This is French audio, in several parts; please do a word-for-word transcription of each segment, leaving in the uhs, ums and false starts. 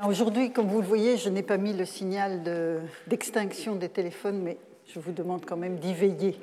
Aujourd'hui, comme vous le voyez, je n'ai pas mis le signal de, d'extinction des téléphones, mais je vous demande quand même d'y veiller.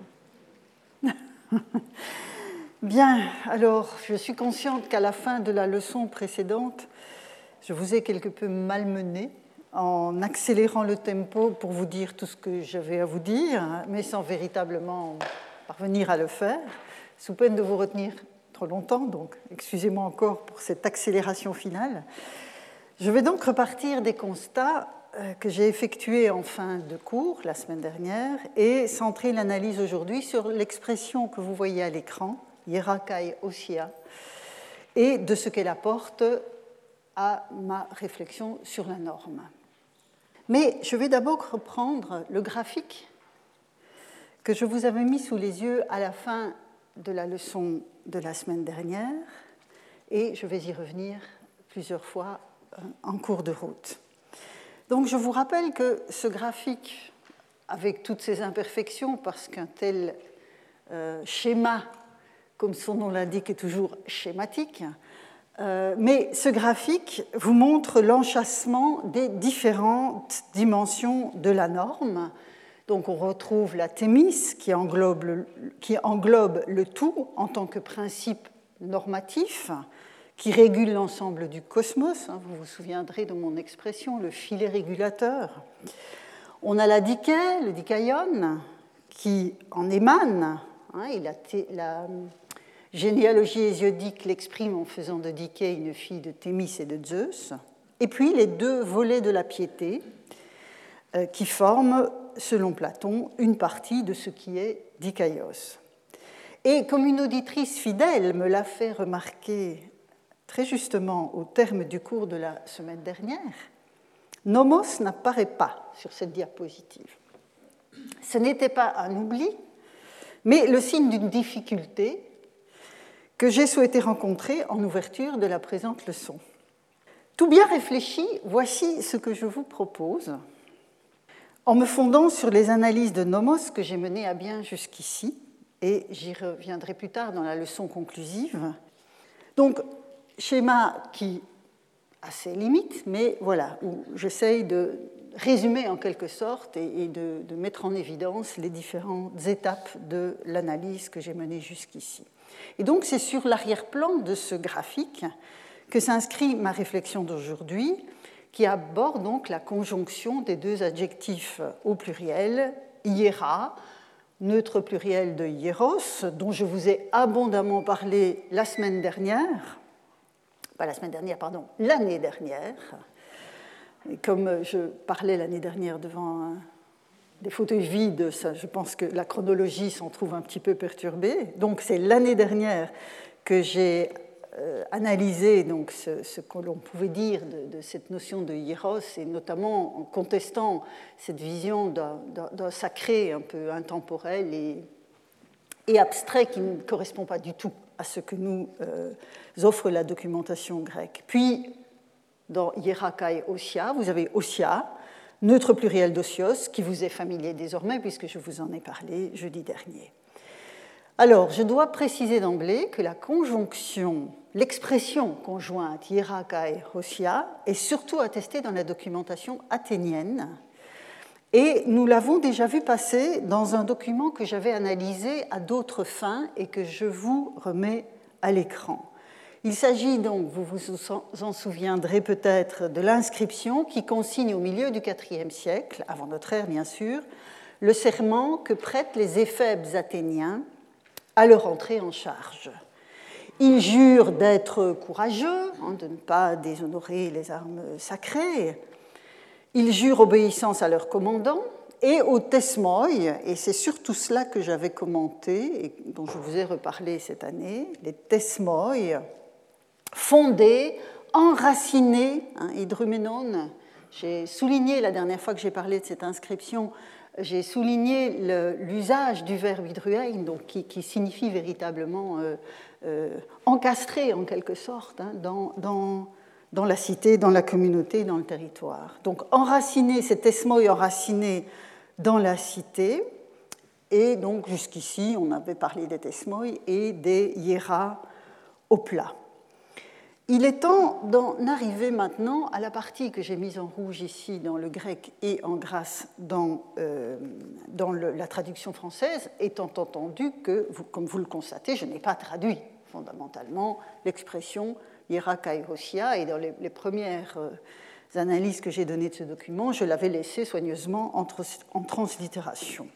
Bien, alors je suis consciente qu'à la fin de la leçon précédente, je vous ai quelque peu malmené en accélérant le tempo pour vous dire tout ce que j'avais à vous dire, mais sans véritablement parvenir à le faire, sous peine de vous retenir trop longtemps, donc excusez-moi encore pour cette accélération finale. Je vais donc repartir des constats que j'ai effectués en fin de cours la semaine dernière et centrer l'analyse aujourd'hui sur l'expression que vous voyez à l'écran, Yera Kai Ossia, et de ce qu'elle apporte à ma réflexion sur la norme. Mais je vais d'abord reprendre le graphique que je vous avais mis sous les yeux à la fin de la leçon de la semaine dernière et je vais y revenir plusieurs fois en cours de route. Donc je vous rappelle que ce graphique, avec toutes ses imperfections, parce qu'un tel euh, schéma, comme son nom l'indique, est toujours schématique, euh, mais ce graphique vous montre l'enchâssement des différentes dimensions de la norme. Donc on retrouve la thémis qui englobe le, qui englobe le tout en tant que principe normatif, qui régule l'ensemble du cosmos. Vous vous souviendrez de mon expression, le filet régulateur. On a la dikei, le dikaion, qui en émane. Et la, la généalogie hésiodique l'exprime en faisant de Dikei une fille de Thémis et de Zeus. Et puis les deux volets de la piété, qui forment, selon Platon, une partie de ce qui est dikaios. Et comme une auditrice fidèle me l'a fait remarquer très justement au terme du cours de la semaine dernière, nomos n'apparaît pas sur cette diapositive. Ce n'était pas un oubli, mais le signe d'une difficulté que j'ai souhaité rencontrer en ouverture de la présente leçon. Tout bien réfléchi, voici ce que je vous propose, en me fondant sur les analyses de nomos que j'ai menées à bien jusqu'ici, et j'y reviendrai plus tard dans la leçon conclusive. Donc, schéma qui a ses limites, mais voilà, où j'essaye de résumer en quelque sorte et de, de mettre en évidence les différentes étapes de l'analyse que j'ai menée jusqu'ici. Et donc c'est sur l'arrière-plan de ce graphique que s'inscrit ma réflexion d'aujourd'hui, qui aborde donc la conjonction des deux adjectifs au pluriel, hiera, neutre pluriel de hieros, dont je vous ai abondamment parlé la semaine dernière, pas la semaine dernière, pardon, l'année dernière. Et comme je parlais l'année dernière devant des fauteuils vides, ça, je pense que la chronologie s'en trouve un petit peu perturbée. Donc c'est l'année dernière que j'ai euh, analysé donc, ce, ce que l'on pouvait dire de, de cette notion de hieros, et notamment en contestant cette vision d'un, d'un, d'un sacré un peu intemporel et, et abstrait qui ne correspond pas du tout à ce que nous euh, offre la documentation grecque. Puis, dans Yera Kai Ossia, vous avez Ossia, neutre pluriel d'osios, qui vous est familier désormais, puisque je vous en ai parlé jeudi dernier. Alors, je dois préciser d'emblée que la conjonction, l'expression conjointe Yera Kai Ossia est surtout attestée dans la documentation athénienne, et nous l'avons déjà vu passer dans un document que j'avais analysé à d'autres fins et que je vous remets à l'écran. Il s'agit donc, vous vous en souviendrez peut-être, de l'inscription qui consigne au milieu du quatrième siècle, avant notre ère bien sûr, le serment que prêtent les éphèbes athéniens à leur entrée en charge. Ils jurent d'être courageux, hein, de ne pas déshonorer les armes sacrées. Ils jurent obéissance à leur commandant et au tesmoi, et c'est surtout cela que j'avais commenté et dont je vous ai reparlé cette année, les tesmoi, fondés, enracinés, hein, hydruménon. J'ai souligné la dernière fois que j'ai parlé de cette inscription, j'ai souligné le, l'usage du verbe hydruein, donc qui, qui signifie véritablement euh, euh, encastré en quelque sorte hein, dans, dans dans la cité, dans la communauté, dans le territoire. Donc enraciné, c'est tesmoi enraciné dans la cité, et donc jusqu'ici, on avait parlé des tesmoi et des hiera au plat. Il est temps d'en arriver maintenant à la partie que j'ai mise en rouge ici dans le grec et en grâce dans, euh, dans le, la traduction française, étant entendu que, vous, comme vous le constatez, je n'ai pas traduit fondamentalement l'expression hiera kai hosia, et dans les, les premières euh, analyses que j'ai données de ce document, je l'avais laissé soigneusement en, en translittération.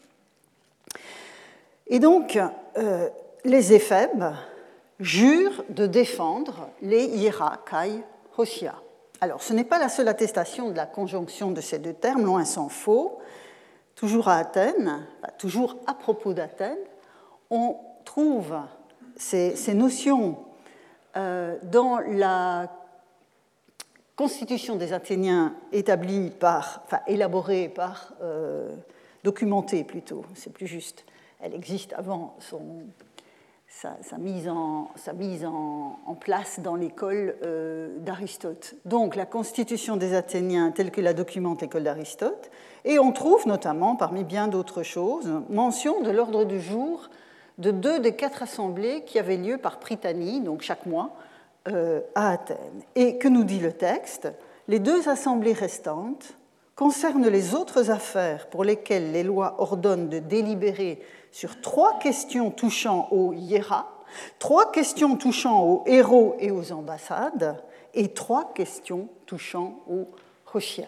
Et donc, euh, les éphèbes jurent de défendre les hiera kai hosia. Alors, ce n'est pas la seule attestation de la conjonction de ces deux termes, loin s'en faut. Toujours à Athènes, toujours à propos d'Athènes, on trouve ces, ces notions euh, dans la constitution des Athéniens établie par, enfin élaborée par, euh, documentée plutôt, c'est plus juste. Elle existe avant son, sa, sa mise, en, sa mise en, en place dans l'école euh, d'Aristote. Donc la constitution des Athéniens telle que la documente l'école d'Aristote, et on trouve notamment, parmi bien d'autres choses, mention de l'ordre du jour de deux des quatre assemblées qui avaient lieu par Prytanée, donc chaque mois, euh, à Athènes. Et que nous dit le texte? Les deux assemblées restantes concernent les autres affaires pour lesquelles les lois ordonnent de délibérer sur trois questions touchant aux hiéras, trois questions touchant aux héros et aux ambassades, et trois questions touchant aux hosia.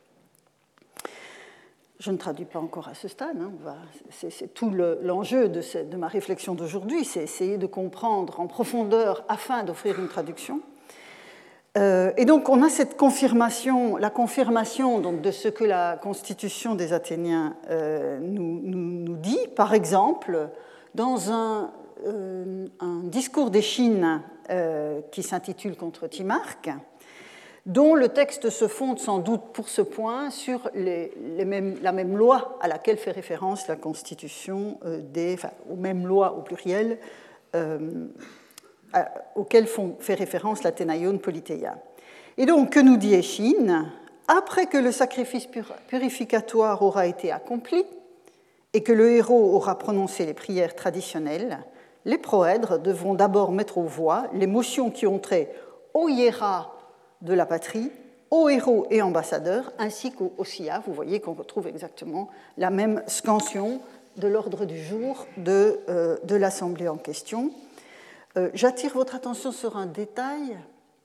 Je ne traduis pas encore à ce stade, hein, on va, c'est, c'est tout le, l'enjeu de, ce, de ma réflexion d'aujourd'hui, c'est essayer de comprendre en profondeur afin d'offrir une traduction. Euh, et donc on a cette confirmation, la confirmation donc, de ce que la constitution des Athéniens euh, nous, nous, nous dit, par exemple, dans un, euh, un discours d'Échine euh, qui s'intitule Contre Timarque, dont le texte se fonde sans doute pour ce point sur les, les mêmes, la même loi à laquelle fait référence la constitution des, enfin, aux mêmes lois au pluriel euh, à, auxquelles font, fait référence l'Athénaïon Politeia. Et donc, que nous dit Échine? Après que le sacrifice pur, purificatoire aura été accompli et que le héros aura prononcé les prières traditionnelles, les proèdres devront d'abord mettre aux voix les motions qui ont trait au hiéra de la patrie, aux héros et ambassadeurs, ainsi qu'aux hosia. Vous voyez qu'on retrouve exactement la même scansion de l'ordre du jour de, euh, de l'Assemblée en question. Euh, j'attire votre attention sur un détail.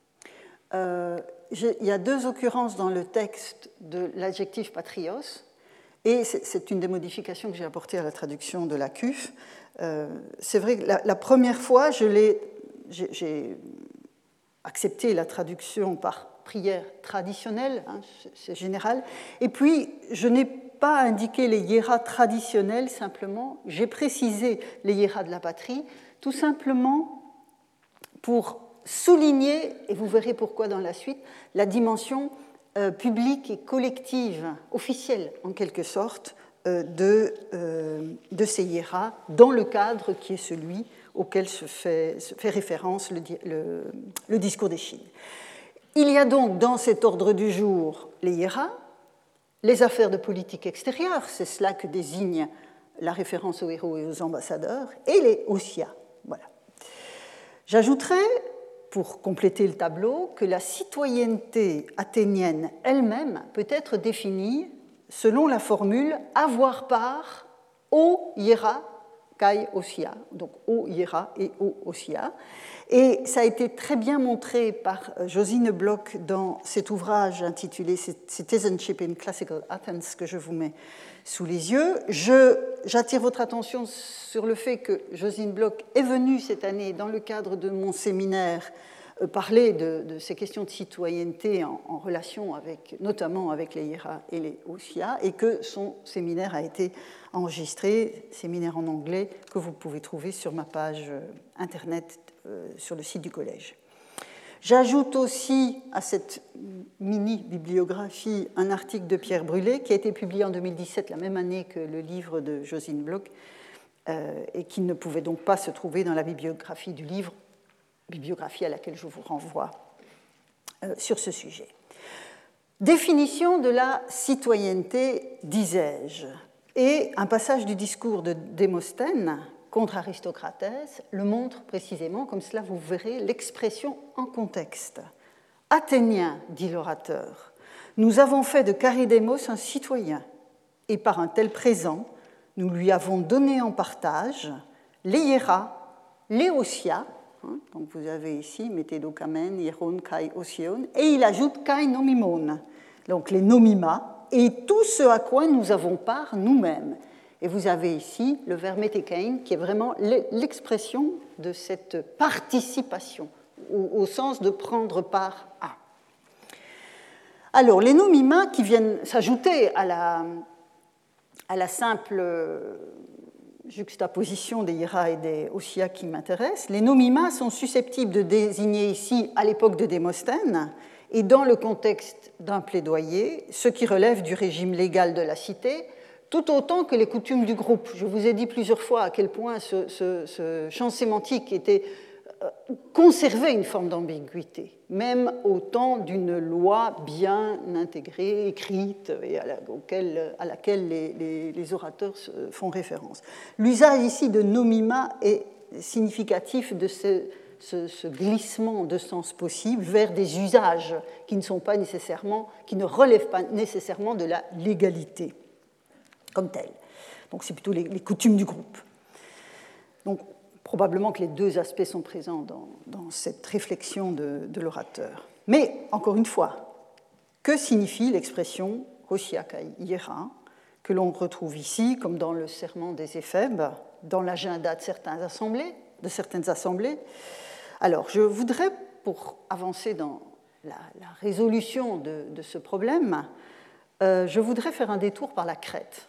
Euh, il y a deux occurrences dans le texte de l'adjectif patrios, et c'est, c'est une des modifications que j'ai apportées à la traduction de la C U F. Euh, c'est vrai que la, la première fois, je l'ai, j'ai, j'ai accepter la traduction par prière traditionnelle, hein, c'est général, et puis je n'ai pas indiqué les hiéras traditionnels simplement, j'ai précisé les hiéras de la patrie, tout simplement pour souligner, et vous verrez pourquoi dans la suite, la dimension euh, publique et collective, officielle en quelque sorte, euh, de, euh, de ces hiéras, dans le cadre qui est celui auquel se fait, se fait référence le, le, le discours d'Échine. Il y a donc dans cet ordre du jour les hiéras, les affaires de politique extérieure, c'est cela que désigne la référence aux héros et aux ambassadeurs, et les hosia. Voilà. J'ajouterai, pour compléter le tableau, que la citoyenneté athénienne elle-même peut être définie selon la formule « avoir part aux hiéras kai hosia », donc au hiéra et au hosia. Et ça a été très bien montré par Josine Bloch dans cet ouvrage intitulé Citizenship in Classical Athens que je vous mets sous les yeux. Je, j'attire votre attention sur le fait que Josine Bloch est venue cette année dans le cadre de mon séminaire parler de, de ces questions de citoyenneté en, en relation avec, notamment avec les hiéras et les hosia, et que son séminaire a été enregistré, séminaire en anglais, que vous pouvez trouver sur ma page internet euh, sur le site du collège. J'ajoute aussi à cette mini-bibliographie un article de Pierre Brulé qui a été publié en deux mille dix-sept, la même année que le livre de Josine Bloch, euh, et qui ne pouvait donc pas se trouver dans la bibliographie du livre, bibliographie à laquelle je vous renvoie euh, sur ce sujet. Définition de la citoyenneté, disais-je, et un passage du discours de Démosthène contre Aristocrates le montre précisément, comme cela vous verrez l'expression en contexte. Athénien, dit l'orateur, nous avons fait de Charidémos un citoyen, et par un tel présent, nous lui avons donné en partage les hiéras, les osia, hein, donc vous avez ici métédokamen, hieron, kai, osion, et il ajoute kai nomimon, donc les nomima, et tout ce à quoi nous avons part nous-mêmes. Et vous avez ici le verbe métékein, qui est vraiment l'expression de cette participation, au, au sens de prendre part à. Alors, les nomima qui viennent s'ajouter à la, à la simple juxtaposition des hiéras et des osia qui m'intéressent, les nomima sont susceptibles de désigner ici, à l'époque de Démosthène, et dans le contexte d'un plaidoyer, ce qui relève du régime légal de la cité, tout autant que les coutumes du groupe. Je vous ai dit plusieurs fois à quel point ce, ce, ce champ sémantique était euh, conservait une forme d'ambiguïté, même au temps d'une loi bien intégrée, écrite, et à, la, auquel, à laquelle les, les, les orateurs font référence. L'usage ici de nomima est significatif de ce, ce, ce glissement de sens possible vers des usages qui ne sont pas nécessairement, qui ne relèvent pas nécessairement de la légalité comme telle. Donc c'est plutôt les, les coutumes du groupe. Donc probablement que les deux aspects sont présents dans, dans cette réflexion de, de l'orateur. Mais, encore une fois, que signifie l'expression osia kai hiera, que l'on retrouve ici, comme dans le serment des Éphèbes, dans l'agenda de, certaines assemblées, de certaines assemblées. Alors, je voudrais, pour avancer dans la, la résolution de, de ce problème, euh, je voudrais faire un détour par la Crète.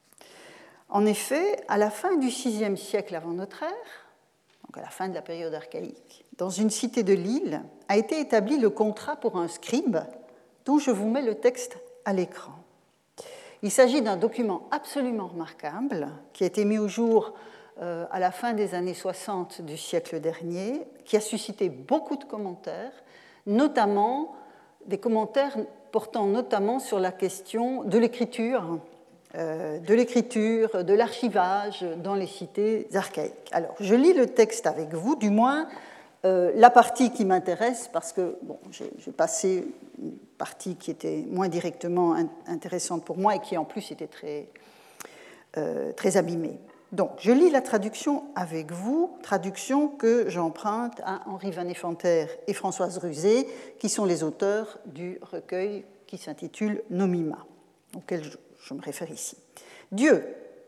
En effet, à la fin du sixième siècle avant notre ère, donc à la fin de la période archaïque, dans une cité de l'île, a été établi le contrat pour un scribe, dont je vous mets le texte à l'écran. Il s'agit d'un document absolument remarquable qui a été mis au jour euh, à la fin des années soixante du siècle dernier, qui a suscité beaucoup de commentaires, notamment des commentaires portant notamment sur la question de l'écriture, euh, de l'écriture, de l'archivage dans les cités archaïques. Alors, je lis le texte avec vous, du moins euh, la partie qui m'intéresse, parce que bon, j'ai, j'ai passé une partie qui était moins directement intéressante pour moi et qui en plus était très, euh, très abîmée. Donc, je lis la traduction avec vous, traduction que j'emprunte à Henri Van Effanter et Françoise Ruzé, qui sont les auteurs du recueil qui s'intitule Nomima, auquel je, je me réfère ici. Dieu,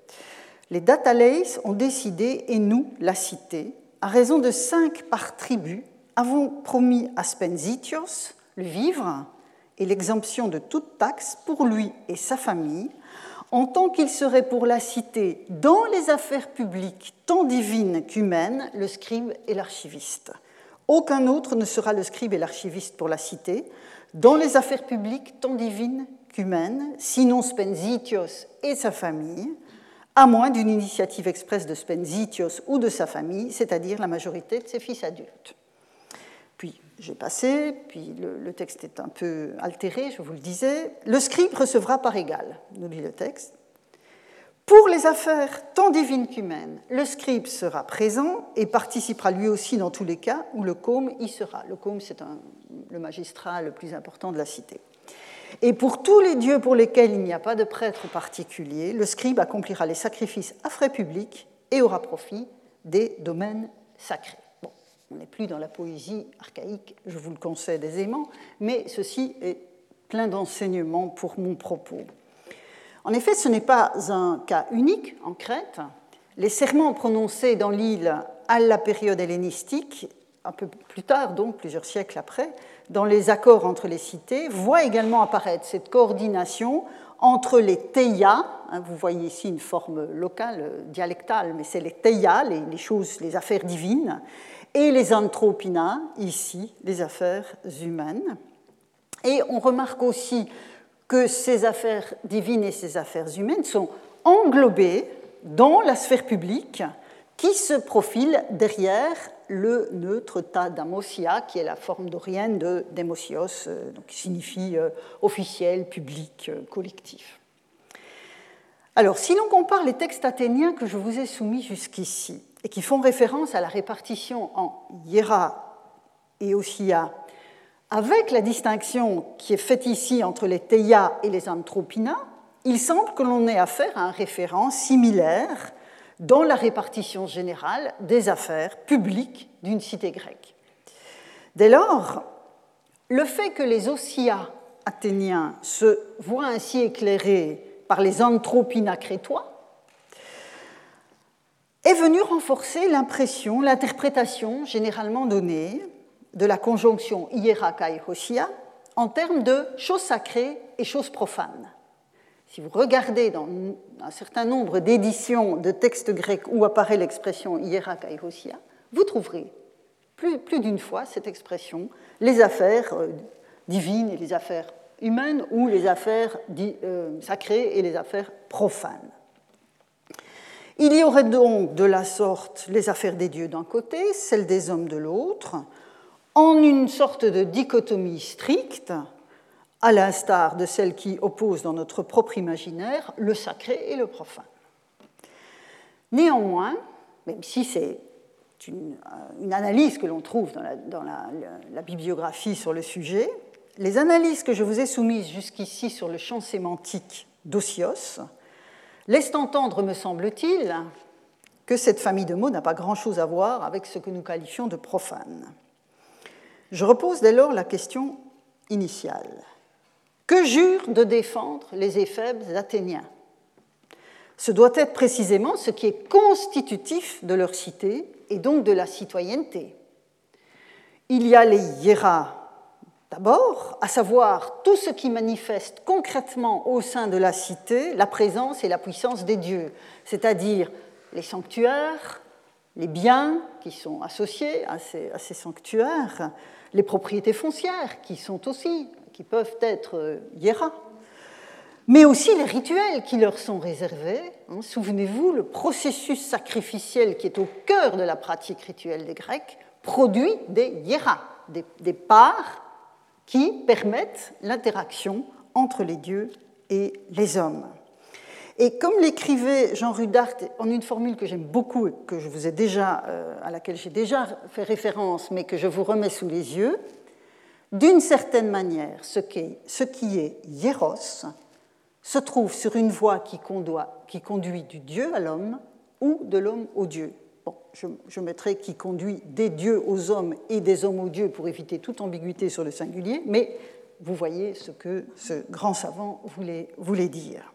les Dataleis ont décidé, et nous, la cité, à raison de cinq par tribu, avons promis à Spensitios le vivre et l'exemption de toute taxe pour lui et sa famille, en tant qu'il serait pour la cité, dans les affaires publiques tant divines qu'humaines, le scribe et l'archiviste. Aucun autre ne sera le scribe et l'archiviste pour la cité, dans les affaires publiques tant divines qu'humaines, sinon Spensitios et sa famille, à moins d'une initiative expresse de Spensitios ou de sa famille, c'est-à-dire la majorité de ses fils adultes. Puis, j'ai passé, puis le, le texte est un peu altéré, je vous le disais. Le scribe recevra par égal, nous lit le texte. Pour les affaires tant divines qu'humaines, le scribe sera présent et participera lui aussi dans tous les cas où le côme y sera. Le côme, c'est un, le magistrat le plus important de la cité. Et pour tous les dieux pour lesquels il n'y a pas de prêtre particulier, le scribe accomplira les sacrifices à frais publics et aura profit des domaines sacrés. Bon, on n'est plus dans la poésie archaïque, je vous le concède aisément, mais ceci est plein d'enseignements pour mon propos. En effet, ce n'est pas un cas unique en Crète. Les serments prononcés dans l'île à la période hellénistique, un peu plus tard, donc plusieurs siècles après, dans les accords entre les cités, voient également apparaître cette coordination entre les theia, hein, vous voyez ici une forme locale, dialectale, mais c'est les theia, les, les choses, les affaires divines, et les anthropina, ici, les affaires humaines. Et on remarque aussi que ces affaires divines et ces affaires humaines sont englobées dans la sphère publique qui se profile derrière le neutre ta damosia, qui est la forme dorienne de démosios, donc qui signifie officiel, public, collectif. Alors, si l'on compare les textes athéniens que je vous ai soumis jusqu'ici, et qui font référence à la répartition en hiéra et ossia, avec la distinction qui est faite ici entre les théia et les anthropina, il semble que l'on ait affaire à un référent similaire dans la répartition générale des affaires publiques d'une cité grecque. Dès lors, le fait que les ossia athéniens se voient ainsi éclairés par les anthropina crétois est venu renforcer l'impression, l'interprétation généralement donnée de la conjonction hiéra kai ossia en termes de choses sacrées et choses profanes. Si vous regardez dans un certain nombre d'éditions de textes grecs où apparaît l'expression hiéra kai ossia, vous trouverez plus, plus d'une fois cette expression, les affaires divines et les affaires humaines ou les affaires euh, sacrées et les affaires profanes. Il y aurait donc de la sorte les affaires des dieux d'un côté, celles des hommes de l'autre, en une sorte de dichotomie stricte, à l'instar de celle qui oppose dans notre propre imaginaire le sacré et le profane. Néanmoins, même si c'est une, une analyse que l'on trouve dans, la, dans la, la bibliographie sur le sujet, les analyses que je vous ai soumises jusqu'ici sur le champ sémantique d'Osios laissent entendre, me semble-t-il, que cette famille de mots n'a pas grand-chose à voir avec ce que nous qualifions de profane. Je repose dès lors la question initiale. Que jurent de défendre les éphèbes athéniens? Ce doit être précisément ce qui est constitutif de leur cité et donc de la citoyenneté. Il y a les hiéras d'abord, à savoir tout ce qui manifeste concrètement au sein de la cité la présence et la puissance des dieux, c'est-à-dire les sanctuaires, les biens qui sont associés à ces, à ces sanctuaires, les propriétés foncières qui sont aussi, qui peuvent être hiéras, mais aussi les rituels qui leur sont réservés. Souvenez-vous, le processus sacrificiel qui est au cœur de la pratique rituelle des Grecs produit des hiéras, des, des parts qui permettent l'interaction entre les dieux et les hommes. Et comme l'écrivait Jean Rudart en une formule que j'aime beaucoup et que je vous ai déjà, euh, à laquelle j'ai déjà fait référence, mais que je vous remets sous les yeux, d'une certaine manière, ce qui est, ce qui est hieros se trouve sur une voie qui, condoit, qui conduit du Dieu à l'homme ou de l'homme au Dieu. Bon, je, je mettrai qui conduit des dieux aux hommes et des hommes aux dieux pour éviter toute ambiguïté sur le singulier, mais vous voyez ce que ce grand savant voulait, voulait dire.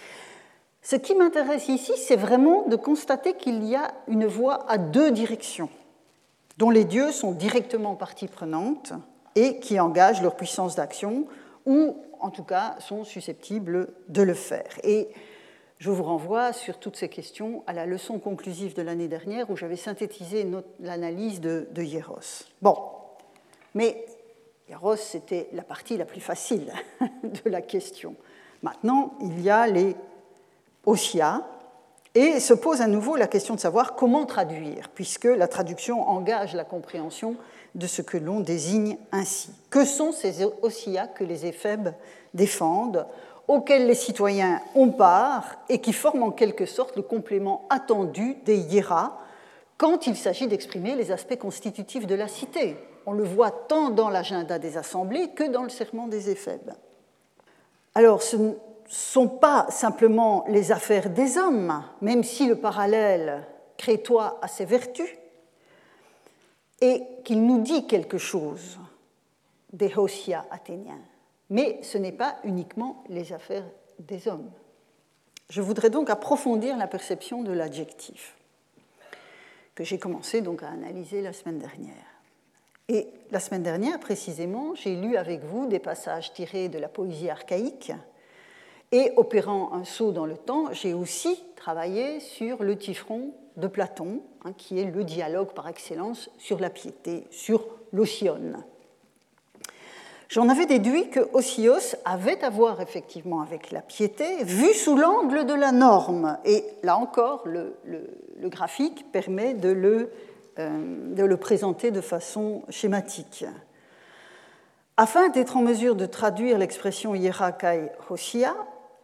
Ce qui m'intéresse ici, c'est vraiment de constater qu'il y a une voie à deux directions, dont les dieux sont directement partie prenante et qui engagent leur puissance d'action, ou en tout cas sont susceptibles de le faire. Et je vous renvoie sur toutes ces questions à la leçon conclusive de l'année dernière où j'avais synthétisé l'analyse de, de Hieros. Bon, mais Hieros, c'était la partie la plus facile de la question. Maintenant, il y a les ossia, et se pose à nouveau la question de savoir comment traduire, puisque la traduction engage la compréhension de ce que l'on désigne ainsi. Que sont ces ossia que les éphèbes défendent, auxquels les citoyens ont part et qui forment en quelque sorte le complément attendu des hiéras quand il s'agit d'exprimer les aspects constitutifs de la cité. On le voit tant dans l'agenda des assemblées que dans le serment des éphèbes. Alors, ce ne sont pas simplement les affaires des hommes, même si le parallèle crétois a ses vertus, et qu'il nous dit quelque chose des ossia athéniens. Mais ce n'est pas uniquement les affaires des hommes. Je voudrais donc approfondir la perception de l'adjectif, que j'ai commencé donc à analyser la semaine dernière. Et la semaine dernière, précisément, j'ai lu avec vous des passages tirés de la poésie archaïque, et opérant un saut dans le temps, j'ai aussi travaillé sur le Typhon de Platon, hein, qui est le dialogue par excellence sur la piété, sur l'osion. J'en avais déduit que Osios avait à voir effectivement avec la piété, vue sous l'angle de la norme. Et là encore, le, le, le graphique permet de le, euh, de le présenter de façon schématique. Afin d'être en mesure de traduire l'expression hiéra kai ossia,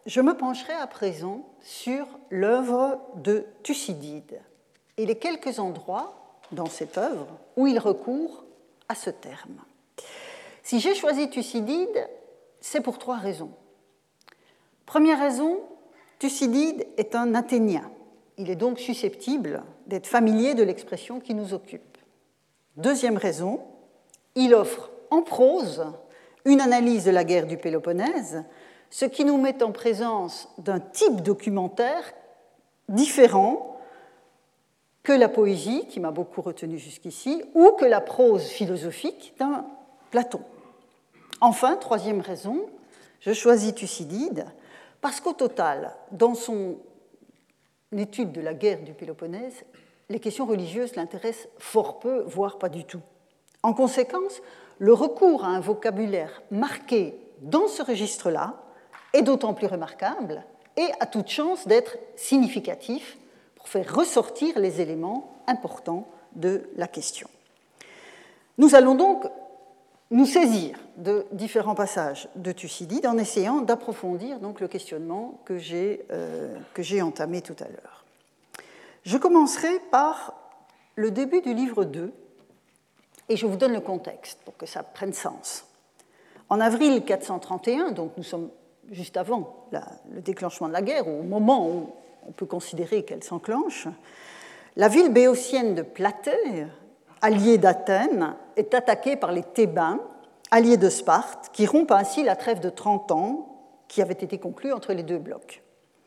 je me pencherai à présent sur l'œuvre de Thucydide et les quelques endroits dans cette œuvre où il recourt à ce terme. Si j'ai choisi Thucydide, c'est pour trois raisons. Première raison, Thucydide est un Athénien. Il est donc susceptible d'être familier de l'expression qui nous occupe. Deuxième raison, il offre en prose une analyse de la guerre du Péloponnèse, ce qui nous met en présence d'un type documentaire différent que la poésie, qui m'a beaucoup retenu jusqu'ici, ou que la prose philosophique d'un Platon. Enfin, troisième raison, je choisis Thucydide parce qu'au total, dans son étude de la guerre du Péloponnèse, les questions religieuses l'intéressent fort peu, voire pas du tout. En conséquence, le recours à un vocabulaire marqué dans ce registre-là est d'autant plus remarquable et a toute chance d'être significatif pour faire ressortir les éléments importants de la question. Nous allons donc nous saisir de différents passages de Thucydide en essayant d'approfondir donc le questionnement que j'ai, euh, que j'ai entamé tout à l'heure. Je commencerai par le début du livre deux et je vous donne le contexte pour que ça prenne sens. En avril quatre cent trente et un, donc nous sommes juste avant la, le déclenchement de la guerre, au moment où on peut considérer qu'elle s'enclenche, la ville béotienne de Platée, alliée d'Athènes, est attaquée par les Thébains, alliés de Sparte, qui rompent ainsi la trêve de trente ans qui avait été conclue entre les deux blocs.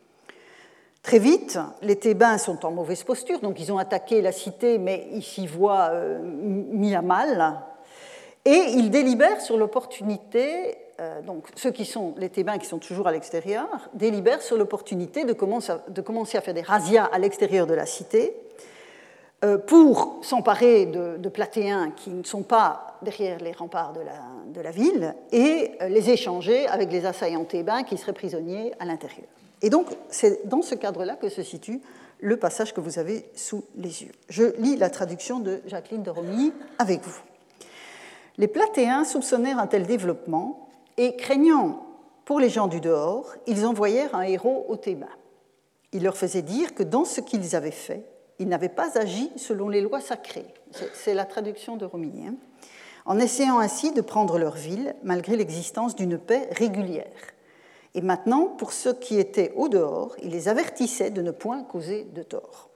Très vite, les Thébains sont en mauvaise posture, donc ils ont attaqué la cité, mais ils s'y voient euh, mis à mal, et ils délibèrent sur l'opportunité, euh, donc ceux qui sont les Thébains qui sont toujours à l'extérieur, délibèrent sur l'opportunité de commencer à, de commencer à faire des razzias à l'extérieur de la cité, euh, pour s'emparer de, de Platéens qui ne sont pas derrière les remparts de la, de la ville, et euh, les échanger avec les assaillants thébains qui seraient prisonniers à l'intérieur. Et donc, c'est dans ce cadre-là que se situe le passage que vous avez sous les yeux. Je lis la traduction de Jacqueline de Romilly avec vous. Les Platéens soupçonnèrent un tel développement et, craignant pour les gens du dehors, ils envoyèrent un héros aux Thébains. Il leur faisait dire que dans ce qu'ils avaient fait, ils n'avaient pas agi selon les lois sacrées. C'est la traduction de Romilly. Hein, en essayant ainsi de prendre leur ville, malgré l'existence d'une paix régulière. Et maintenant, pour ceux qui étaient au dehors, il les avertissait de ne point causer de tort.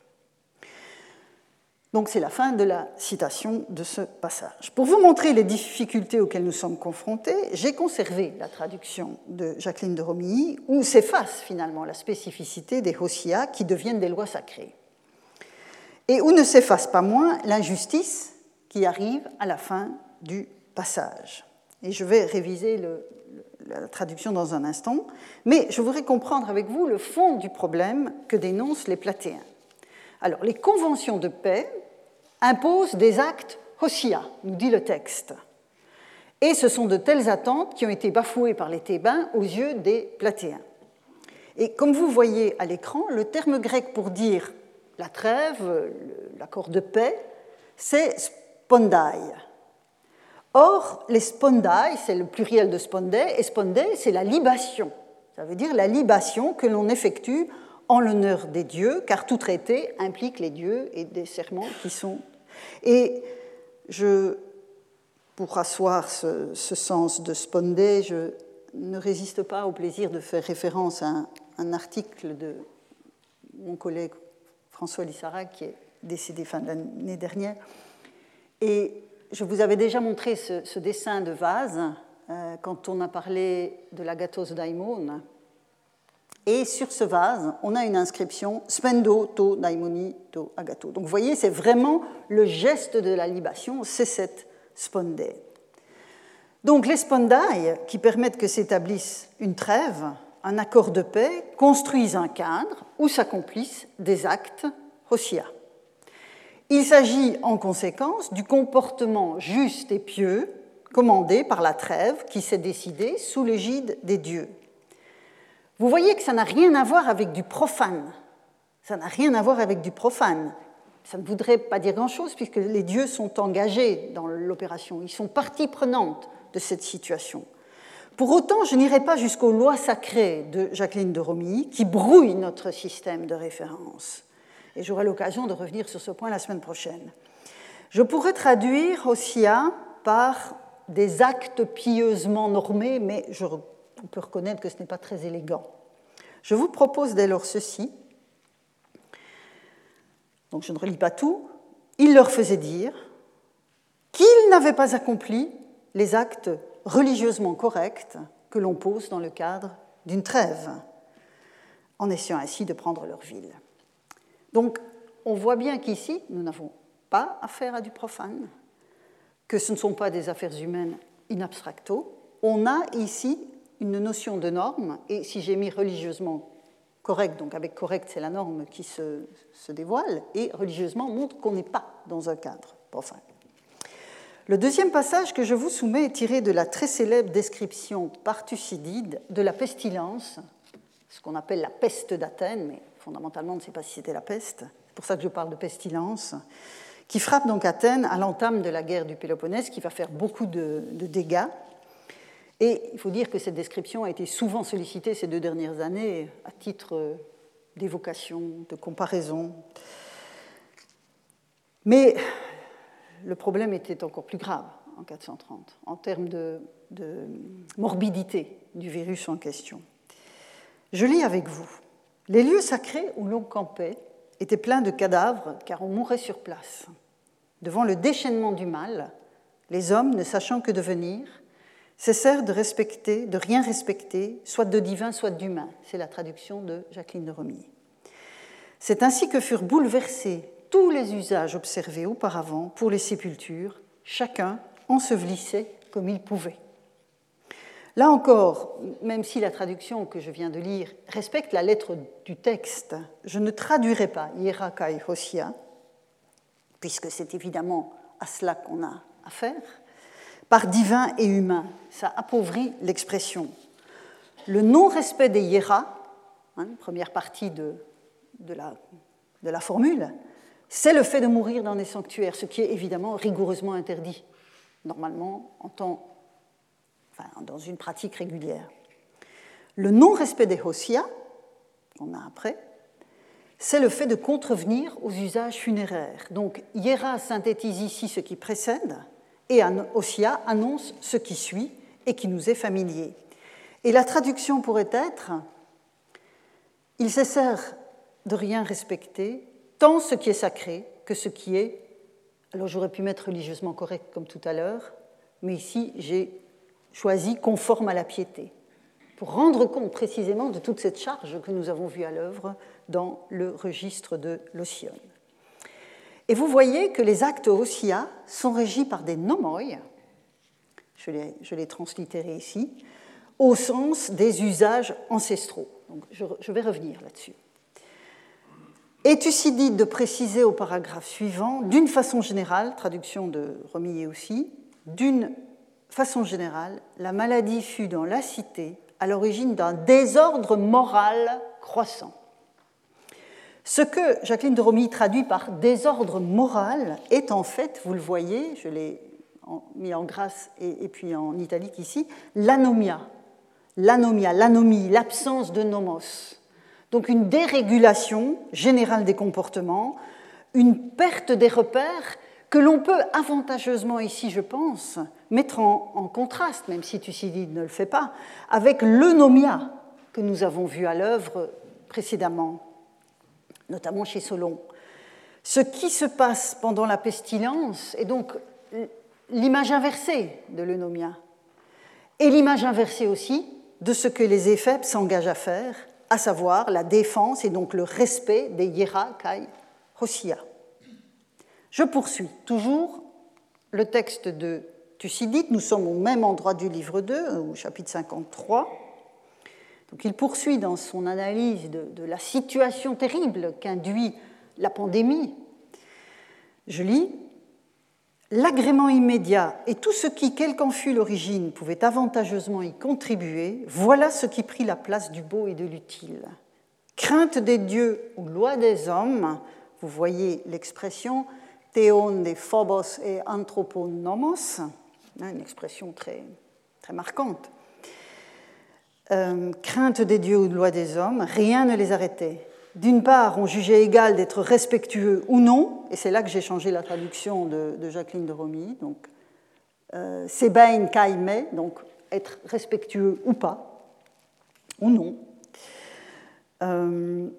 Donc c'est la fin de la citation de ce passage. Pour vous montrer les difficultés auxquelles nous sommes confrontés, j'ai conservé la traduction de Jacqueline de Romilly, où s'efface finalement la spécificité des Hossia qui deviennent des lois sacrées. Et où ne s'efface pas moins l'injustice qui arrive à la fin du passage. Et je vais réviser le, la traduction dans un instant, mais je voudrais comprendre avec vous le fond du problème que dénoncent les Platéens. Alors, les conventions de paix imposent des actes Hossia, nous dit le texte. Et ce sont de telles attentes qui ont été bafouées par les Thébains aux yeux des Platéens. Et comme vous voyez à l'écran, le terme grec pour dire la trêve, l'accord de paix, c'est spondai. Or, les spondai, c'est le pluriel de spondai, et spondai, c'est la libation. Ça veut dire la libation que l'on effectue en l'honneur des dieux, car tout traité implique les dieux et des serments qui sont... Et je, pour asseoir ce, ce sens de spondai, je ne résiste pas au plaisir de faire référence à un, un article de mon collègue François Lissarac, qui est décédé fin de l'année dernière. Et je vous avais déjà montré ce, ce dessin de vase euh, quand on a parlé de l'agathos daimon. Et sur ce vase, on a une inscription « Spendo to daimoni to agato ». Donc vous voyez, c'est vraiment le geste de la libation, c'est cette spondée. Donc les spondai, qui permettent que s'établisse une trêve, un accord de paix, construisent un cadre où s'accomplissent des actes Hossia. Il s'agit en conséquence du comportement juste et pieux commandé par la trêve qui s'est décidée sous l'égide des dieux. Vous voyez que ça n'a rien à voir avec du profane. Ça n'a rien à voir avec du profane. Ça ne voudrait pas dire grand-chose puisque les dieux sont engagés dans l'opération. Ils sont partie prenante de cette situation. Pour autant, je n'irai pas jusqu'aux lois sacrées de Jacqueline de Romilly qui brouillent notre système de référence. Et j'aurai l'occasion de revenir sur ce point la semaine prochaine. Je pourrais traduire Hossia par des actes pieusement normés, mais je, on peut reconnaître que ce n'est pas très élégant. Je vous propose dès lors ceci. Donc je ne relis pas tout. Il leur faisait dire qu'ils n'avaient pas accompli les actes religieusement corrects que l'on pose dans le cadre d'une trêve, en essayant ainsi de prendre leur ville. Donc, on voit bien qu'ici, nous n'avons pas affaire à du profane, que ce ne sont pas des affaires humaines in abstracto. On a ici une notion de norme, et si j'ai mis religieusement correct, donc avec correct, c'est la norme qui se, se dévoile, et religieusement montre qu'on n'est pas dans un cadre profane. Le deuxième passage que je vous soumets est tiré de la très célèbre description par Thucydide de la pestilence, ce qu'on appelle la peste d'Athènes, mais fondamentalement on ne sait pas si c'était la peste, c'est pour ça que je parle de pestilence, qui frappe donc Athènes à l'entame de la guerre du Péloponnèse, qui va faire beaucoup de, de dégâts. Et il faut dire que cette description a été souvent sollicitée ces deux dernières années à titre d'évocation, de comparaison. Mais le problème était encore plus grave en quatre cent trente, en termes de, de morbidité du virus en question. Je lis avec vous. Les lieux sacrés où l'on campait étaient pleins de cadavres, car on mourait sur place. Devant le déchaînement du mal, les hommes, ne sachant que devenir, cessèrent de respecter, de rien respecter, soit de divin, soit d'humain. C'est la traduction de Jacqueline de Romilly. C'est ainsi que furent bouleversés tous les usages observés auparavant pour les sépultures, chacun ensevelissait comme il pouvait. Là encore, même si la traduction que je viens de lire respecte la lettre du texte, je ne traduirai pas Hiera kai Hossia, puisque c'est évidemment à cela qu'on a affaire, par divin et humain. Ça appauvrit l'expression. Le non-respect des Hiera, hein, première partie de, de, la, de la formule, c'est le fait de mourir dans des sanctuaires, ce qui est évidemment rigoureusement interdit, normalement en temps, enfin, dans une pratique régulière. Le non-respect des Hossia, qu'on a après, c'est le fait de contrevenir aux usages funéraires. Donc, Hiera synthétise ici ce qui précède, et Hossia annonce ce qui suit et qui nous est familier. Et la traduction pourrait être « Ils cessèrent de rien respecter, tant ce qui est sacré que ce qui est... » Alors j'aurais pu mettre religieusement correct comme tout à l'heure, mais ici j'ai choisi conforme à la piété, pour rendre compte précisément de toute cette charge que nous avons vue à l'œuvre dans le registre de l'Ossione. Et vous voyez que les actes Hossia sont régis par des nomoi, je les, je les translitérai ici, au sens des usages ancestraux. Donc je, je vais revenir là-dessus. Et Thucydide de préciser au paragraphe suivant, d'une façon générale, traduction de Romilly aussi, d'une façon générale, la maladie fut dans la cité à l'origine d'un désordre moral croissant. Ce que Jacqueline de Romilly traduit par désordre moral est en fait, vous le voyez, je l'ai mis en grâce et, et puis en italique ici, l'anomia, l'anomia, l'anomie, l'absence de nomos. Donc une dérégulation générale des comportements, une perte des repères que l'on peut avantageusement ici, je pense, mettre en, en contraste, même si Thucydide ne le fait pas, avec l'eunomia que nous avons vu à l'œuvre précédemment, notamment chez Solon. Ce qui se passe pendant la pestilence est donc l'image inversée de l'eunomia, et l'image inversée aussi de ce que les éphèbes s'engagent à faire, à savoir la défense et donc le respect des Hiera kai Hossia. Je poursuis toujours le texte de Thucydide. Nous sommes au même endroit du livre deux, au chapitre cinquante-trois. Donc il poursuit dans son analyse de, de la situation terrible qu'induit la pandémie. Je lis « L'agrément immédiat et tout ce qui, quelle qu'en fût l'origine, pouvait avantageusement y contribuer, voilà ce qui prit la place du beau et de l'utile. Crainte des dieux ou loi des hommes, vous voyez l'expression « théon de phobos et anthroponomos », une expression très, très marquante. euh, crainte des dieux ou de loi des hommes, rien ne les arrêtait. D'une part, on jugeait égal d'être respectueux ou non, et c'est là que j'ai changé la traduction de, de Jacqueline de Romilly, donc euh, Sebain Kaime, donc être respectueux ou pas, ou non. Euh,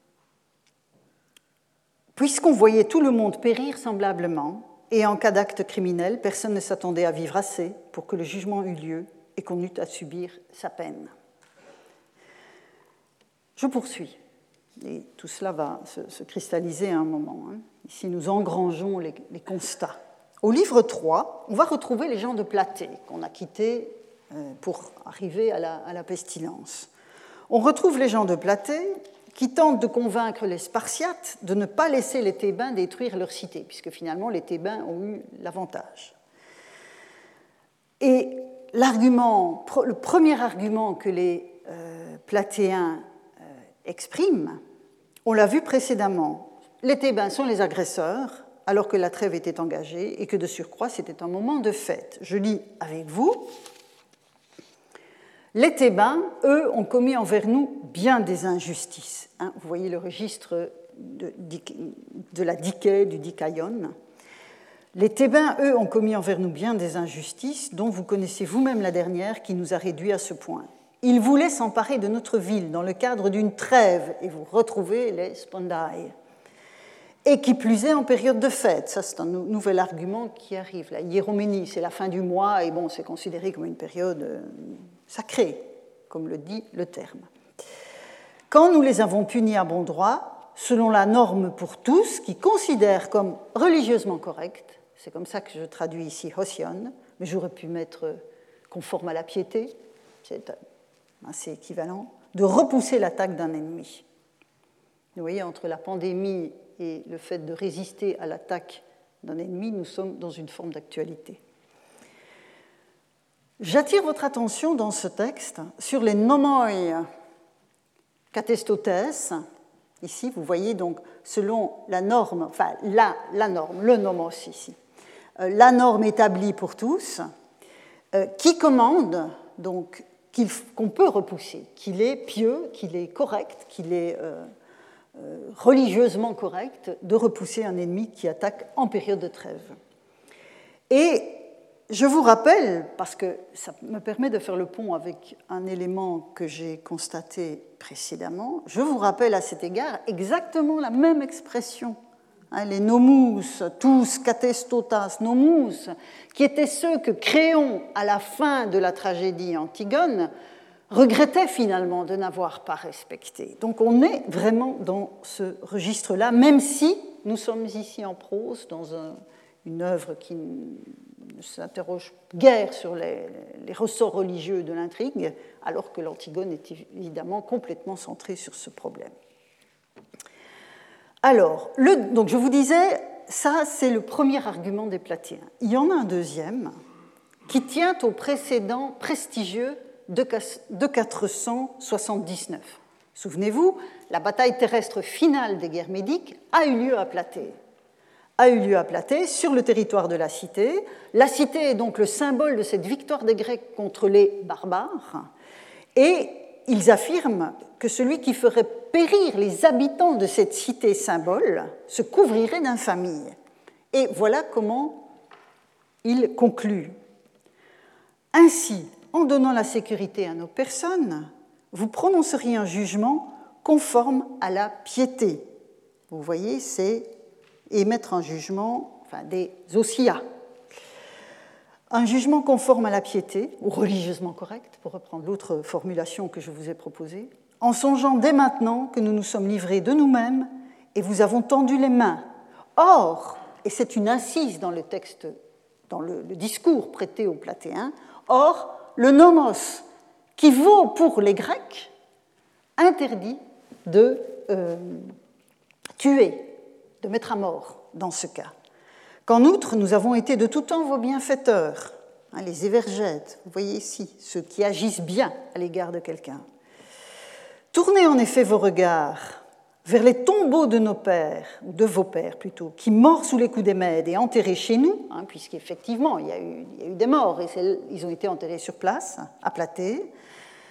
Puisqu'on voyait tout le monde périr semblablement, et en cas d'acte criminel, personne ne s'attendait à vivre assez pour que le jugement eût lieu et qu'on eût à subir sa peine. Je poursuis, et tout cela va se, se cristalliser à un moment. Hein. Ici, nous engrangeons les, les constats. Au livre trois, on va retrouver les gens de Platée, qu'on a quittés euh, pour arriver à la, à la pestilence. On retrouve les gens de Platée qui tentent de convaincre les Spartiates de ne pas laisser les Thébains détruire leur cité, puisque finalement les Thébains ont eu l'avantage. Et l'argument, le premier argument que les euh, Platéens euh, expriment, on l'a vu précédemment, les Thébains sont les agresseurs, alors que la trêve était engagée et que de surcroît c'était un moment de fête. Je lis avec vous. Les Thébains, eux, ont commis envers nous bien des injustices. Hein, vous voyez le registre de, de la Diké, du Dikaion. Les Thébains, eux, ont commis envers nous bien des injustices, dont vous connaissez vous-même la dernière, qui nous a réduits à ce point. Ils voulaient s'emparer de notre ville dans le cadre d'une trêve, et vous retrouvez les Spondai. Et qui plus est en période de fête. Ça, c'est un nouvel argument qui arrive. La hiéroménie, c'est la fin du mois, et bon, c'est considéré comme une période sacrée, comme le dit le terme. Quand nous les avons punis à bon droit, selon la norme pour tous, qui considère comme religieusement correcte, c'est comme ça que je traduis ici Hosion, mais j'aurais pu mettre conforme à la piété, c'est assez équivalent, de repousser l'attaque d'un ennemi. Vous voyez, entre la pandémie et le fait de résister à l'attaque d'un ennemi, nous sommes dans une forme d'actualité. J'attire votre attention dans ce texte sur les nomoi katestotes. Ici, vous voyez donc selon la norme, enfin la, la norme, le nomos ici, euh, la norme établie pour tous, euh, qui commande donc qu'il, qu'on peut repousser, qu'il est pieux, qu'il est correct, qu'il est euh, euh, religieusement correct de repousser un ennemi qui attaque en période de trêve. Et je vous rappelle, parce que ça me permet de faire le pont avec un élément que j'ai constaté précédemment, je vous rappelle à cet égard exactement la même expression, hein, les nomus, tous, katestotas, nomus, qui étaient ceux que Créon, à la fin de la tragédie Antigone, regrettait finalement de n'avoir pas respecté. Donc on est vraiment dans ce registre-là, même si nous sommes ici en prose, dans un, une œuvre qui ne s'interroge guère sur les, les ressorts religieux de l'intrigue, alors que l'Antigone est évidemment complètement centrée sur ce problème. Alors, le, donc je vous disais, ça c'est le premier argument des Platéens. Il y en a un deuxième qui tient au précédent prestigieux de quatre cent soixante-dix-neuf. Souvenez-vous, la bataille terrestre finale des guerres médiques a eu lieu à Platée. a eu lieu à Platée, sur le territoire de la cité. La cité est donc le symbole de cette victoire des Grecs contre les barbares, et ils affirment que celui qui ferait périr les habitants de cette cité symbole se couvrirait d'infamie. Et voilà comment ils concluent. Ainsi, en donnant la sécurité à nos personnes, vous prononceriez un jugement conforme à la piété. Vous voyez, c'est émettre un jugement, enfin des osia. Un jugement conforme à la piété, ou religieusement correct, pour reprendre l'autre formulation que je vous ai proposée, en songeant dès maintenant que nous nous sommes livrés de nous-mêmes et vous avons tendu les mains. Or, et c'est une incise dans le texte, dans le, le discours prêté aux Platéens, or, le nomos, qui vaut pour les Grecs, interdit de euh, tuer, de mettre à mort dans ce cas. Qu'en outre, nous avons été de tout temps vos bienfaiteurs, hein, les évergètes, vous voyez ici, ceux qui agissent bien à l'égard de quelqu'un. Tournez en effet vos regards vers les tombeaux de nos pères, ou de vos pères plutôt, qui morts sous les coups des Mèdes et enterrés chez nous, hein, puisqu'effectivement il y a eu, il y a eu des morts et ils ont été enterrés sur place, à Platée.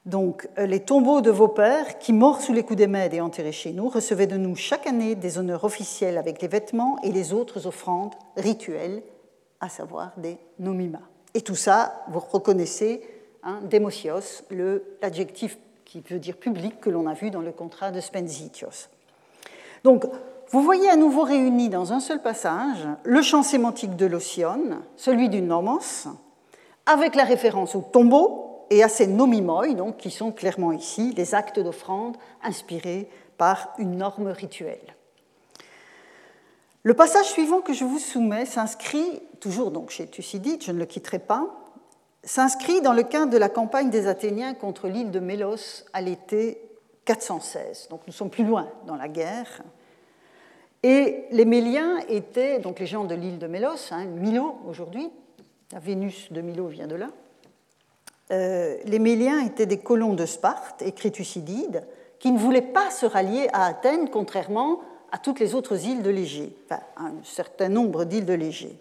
Donc, les tombeaux de vos pères, qui, morts sous les coups des Mèdes et enterrés chez nous, recevaient de nous chaque année des honneurs officiels avec les vêtements et les autres offrandes rituelles, à savoir des nomima. Et tout ça, vous reconnaissez, hein, démosios, l'adjectif qui veut dire public que l'on a vu dans le contrat de Spensitios. Donc, vous voyez à nouveau réunis dans un seul passage le champ sémantique de l'osion, celui du nomos, avec la référence au tombeau, et à ces nomimoi, donc, qui sont clairement ici les actes d'offrande inspirés par une norme rituelle. Le passage suivant que je vous soumets s'inscrit, toujours donc chez Thucydide, je ne le quitterai pas, s'inscrit dans le cadre de la campagne des Athéniens contre l'île de Mélos à l'été quatre cent seize. Donc nous sommes plus loin dans la guerre. Et les Méliens étaient, donc les gens de l'île de Mélos, hein, Milo aujourd'hui, la Vénus de Milo vient de là. Euh, les Méliens étaient des colons de Sparte, écrit Thucydide, qui ne voulaient pas se rallier à Athènes, contrairement à toutes les autres îles de l'Égée, enfin, un certain nombre d'îles de l'Égée.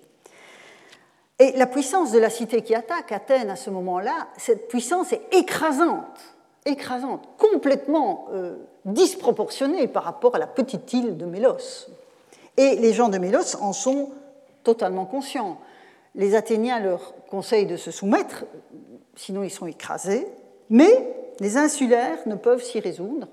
Et la puissance de la cité qui attaque Athènes à ce moment-là, cette puissance est écrasante, écrasante, complètement euh, disproportionnée par rapport à la petite île de Mélos. Et les gens de Mélos en sont totalement conscients. Les Athéniens leur conseillent de se soumettre, sinon ils sont écrasés, mais les insulaires ne peuvent s'y résoudre,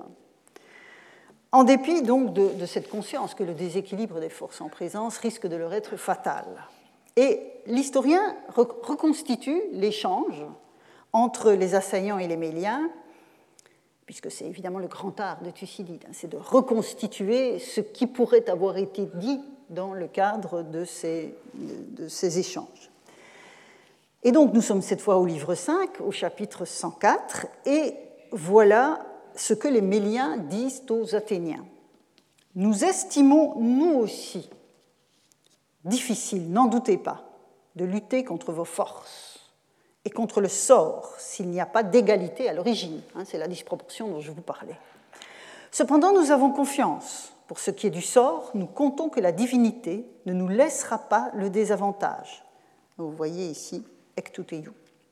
en dépit donc de, de cette conscience que le déséquilibre des forces en présence risque de leur être fatal. Et l'historien reconstitue l'échange entre les assaillants et les Méliens, puisque c'est évidemment le grand art de Thucydide, c'est de reconstituer ce qui pourrait avoir été dit dans le cadre de ces, de ces échanges. Et donc, nous sommes cette fois au livre cinq, au chapitre cent quatre, et voilà ce que les Méliens disent aux Athéniens. Nous estimons, nous aussi, difficile, n'en doutez pas, de lutter contre vos forces et contre le sort s'il n'y a pas d'égalité à l'origine. Hein, c'est la disproportion dont je vous parlais. Cependant, nous avons confiance. Pour ce qui est du sort, nous comptons que la divinité ne nous laissera pas le désavantage. Vous voyez ici, Ektoutéiou.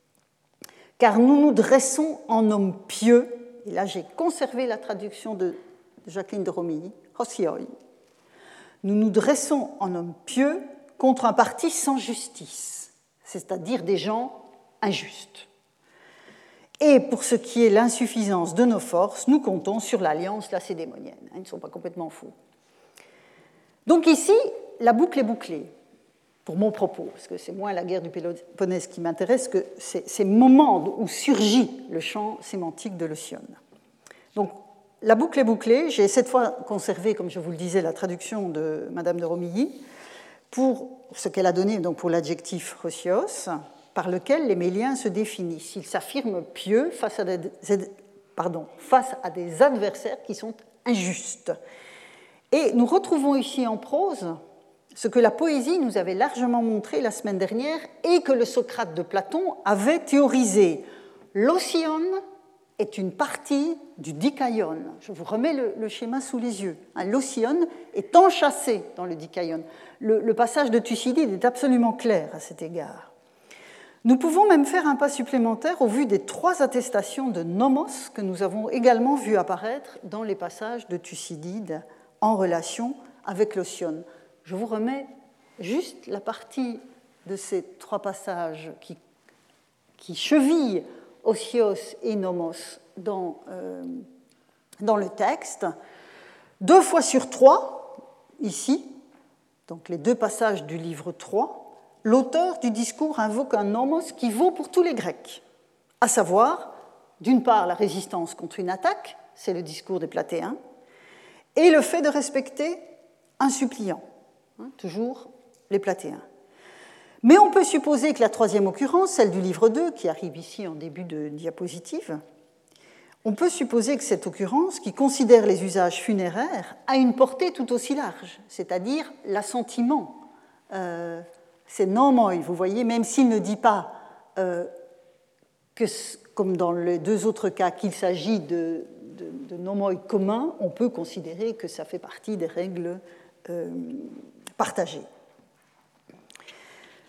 Car nous nous dressons en hommes pieux, et là j'ai conservé la traduction de Jacqueline de Romilly, Hosioi. Nous nous dressons en hommes pieux contre un parti sans justice, c'est-à-dire des gens injustes. Et pour ce qui est l'insuffisance de nos forces, nous comptons sur l'alliance lacédémonienne. Ils ne sont pas complètement fous. Donc ici, la boucle est bouclée, pour mon propos, parce que c'est moins la guerre du Péloponnèse qui m'intéresse que ces moments où surgit le champ sémantique de l'Osion. Donc, la boucle est bouclée. J'ai cette fois conservé, comme je vous le disais, la traduction de Madame de Romilly pour ce qu'elle a donné donc pour l'adjectif Hosios, par lequel les Méliens se définissent. Ils s'affirment pieux face à, des, pardon, face à des adversaires qui sont injustes. Et nous retrouvons ici en prose ce que la poésie nous avait largement montré la semaine dernière et que le Socrate de Platon avait théorisé. L'Osion est une partie du Dikaion. Je vous remets le, le schéma sous les yeux. L'Osion est enchâssé dans le Dikaion. Le, le passage de Thucydide est absolument clair à cet égard. Nous pouvons même faire un pas supplémentaire au vu des trois attestations de nomos que nous avons également vu apparaître dans les passages de Thucydide en relation avec l'Osion. Je vous remets juste la partie de ces trois passages qui, qui chevillent Osios et Nomos dans, euh, dans le texte. Deux fois sur trois, ici, donc les deux passages du livre trois, l'auteur du discours invoque un Nomos qui vaut pour tous les Grecs, à savoir, d'une part, la résistance contre une attaque, c'est le discours des Platéens, et le fait de respecter un suppliant. Toujours les Platéens. Mais on peut supposer que la troisième occurrence, celle du livre deux, qui arrive ici en début de diapositive, on peut supposer que cette occurrence, qui considère les usages funéraires, a une portée tout aussi large, c'est-à-dire l'assentiment. Euh, c'est nomoi, vous voyez, même s'il ne dit pas, euh, que, comme dans les deux autres cas, qu'il s'agit de, de, de nomoi communs, on peut considérer que ça fait partie des règles euh, partagées.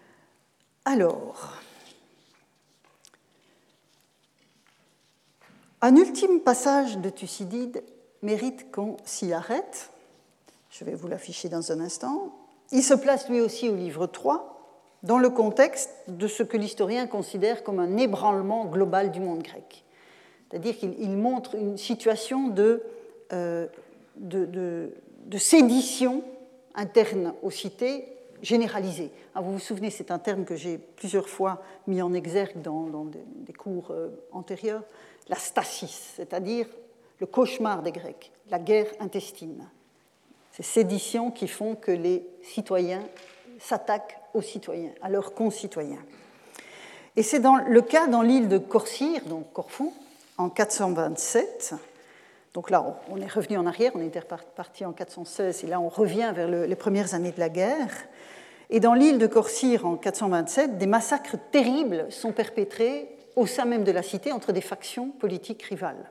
Alors, Un ultime passage de Thucydide mérite qu'on s'y arrête. Je vais vous l'afficher dans un instant. Il se place lui aussi au livre trois, dans le contexte de ce que l'historien considère comme un ébranlement global du monde grec. C'est-à-dire qu'il montre une situation de, euh, de, de, de sédition interne aux cités généralisée. Alors vous vous souvenez, c'est un terme que j'ai plusieurs fois mis en exergue dans, dans des, des cours euh, antérieurs, la stasis, c'est-à-dire le cauchemar des Grecs, la guerre intestine. Ces séditions qui font que les citoyens s'attaquent aux citoyens, à leurs concitoyens. Et c'est dans le cas dans l'île de Corcyre, donc Corfou, en quatre cent vingt-sept. Donc là, on est revenu en arrière, on était parti en quatre cent seize, et là, on revient vers le, les premières années de la guerre. Et dans l'île de Corcyre, en quatre cent vingt-sept, des massacres terribles sont perpétrés au sein même de la cité entre des factions politiques rivales.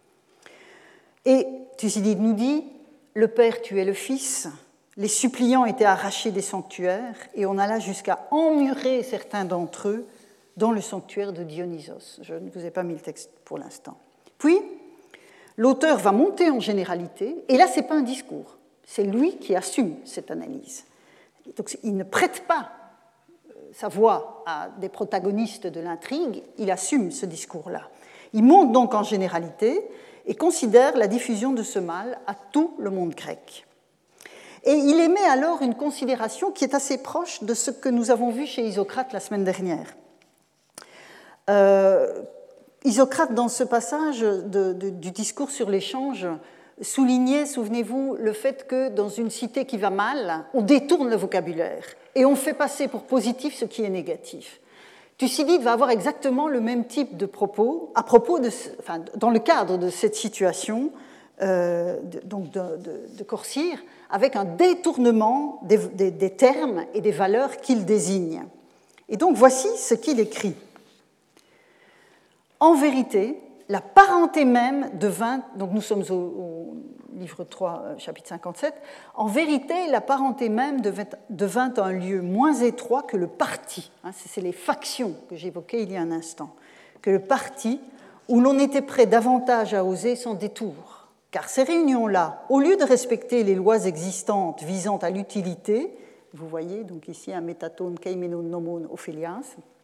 Et Thucydide nous dit, le père tuait le fils, les suppliants étaient arrachés des sanctuaires, et on alla jusqu'à emmurer certains d'entre eux dans le sanctuaire de Dionysos. Je ne vous ai pas mis le texte pour l'instant. Puis, l'auteur va monter en généralité, et là, ce n'est pas un discours, c'est lui qui assume cette analyse. Donc, il ne prête pas sa voix à des protagonistes de l'intrigue, il assume ce discours-là. Il monte donc en généralité et considère la diffusion de ce mal à tout le monde grec. Et il émet alors une considération qui est assez proche de ce que nous avons vu chez Isocrate la semaine dernière. Euh, Isocrate, dans ce passage de, de, du discours sur l'échange, soulignait, souvenez-vous, le fait que dans une cité qui va mal, on détourne le vocabulaire et on fait passer pour positif ce qui est négatif. Thucydide va avoir exactement le même type de propos à propos de, enfin, dans le cadre de cette situation euh, de, donc de, de, de Corcyre, avec un détournement des, des, des termes et des valeurs qu'il désigne. Et donc voici ce qu'il écrit. En vérité, la parenté même devint, donc nous sommes au, au livre trois, chapitre cinquante-sept, en vérité, la parenté même devint, devint un lieu moins étroit que le parti, hein, c'est les factions que j'évoquais il y a un instant, que le parti où l'on était prêt davantage à oser sans détour. Car ces réunions-là, au lieu de respecter les lois existantes visant à l'utilité, vous voyez donc ici un métatone keimenon nomon ophelias,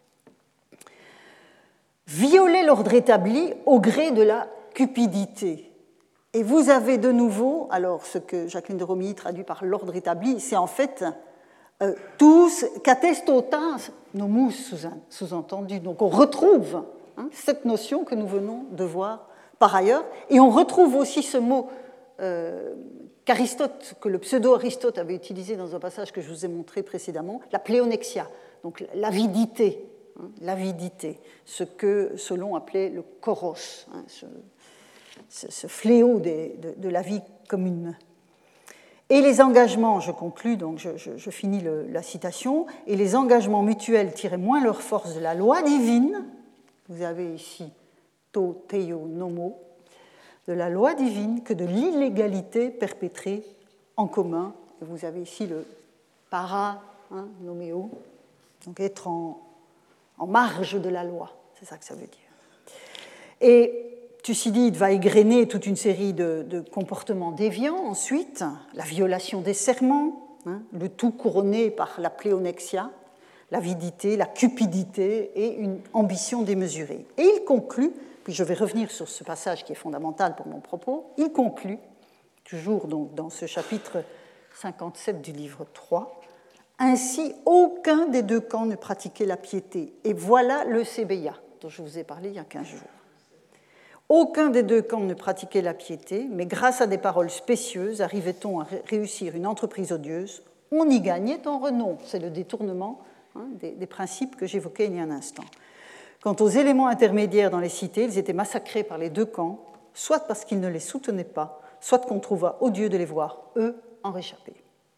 violer l'ordre établi au gré de la cupidité. Et vous avez de nouveau, alors ce que Jacqueline de Romilly traduit par l'ordre établi, c'est en fait euh, tous, catestotas nomus sous-entendu. Donc on retrouve hein, cette notion que nous venons de voir par ailleurs, et on retrouve aussi ce mot euh, qu'Aristote, que le pseudo-Aristote avait utilisé dans un passage que je vous ai montré précédemment, la pléonexia, donc l'avidité. L'avidité, ce que Solon appelait le choros, hein, ce, ce, ce fléau des, de, de la vie commune. Et les engagements, je conclus, donc je, je, je finis le, la citation, et les engagements mutuels tiraient moins leur force de la loi divine, vous avez ici to teio nomo, de la loi divine que de l'illégalité perpétrée en commun. Et vous avez ici le para, hein, noméo, donc être en en marge de la loi, c'est ça que ça veut dire. Et Thucydide va égrener toute une série de, de comportements déviants ensuite, la violation des serments, hein, le tout couronné par la pléonexia, l'avidité, la cupidité et une ambition démesurée. Et il conclut, puis je vais revenir sur ce passage qui est fondamental pour mon propos, il conclut, toujours donc dans ce chapitre cinquante-sept du livre trois, ainsi, aucun des deux camps ne pratiquait la piété. Et voilà le Cébéia, dont je vous ai parlé il y a quinze jours. Aucun des deux camps ne pratiquait la piété, mais grâce à des paroles spécieuses, arrivait-on à réussir une entreprise odieuse. On y gagnait en renom. C'est le détournement hein, des, des principes que j'évoquais il y a un instant. Quant aux éléments intermédiaires dans les cités, ils étaient massacrés par les deux camps, soit parce qu'ils ne les soutenaient pas, soit qu'on trouva odieux de les voir, eux, en réchapper.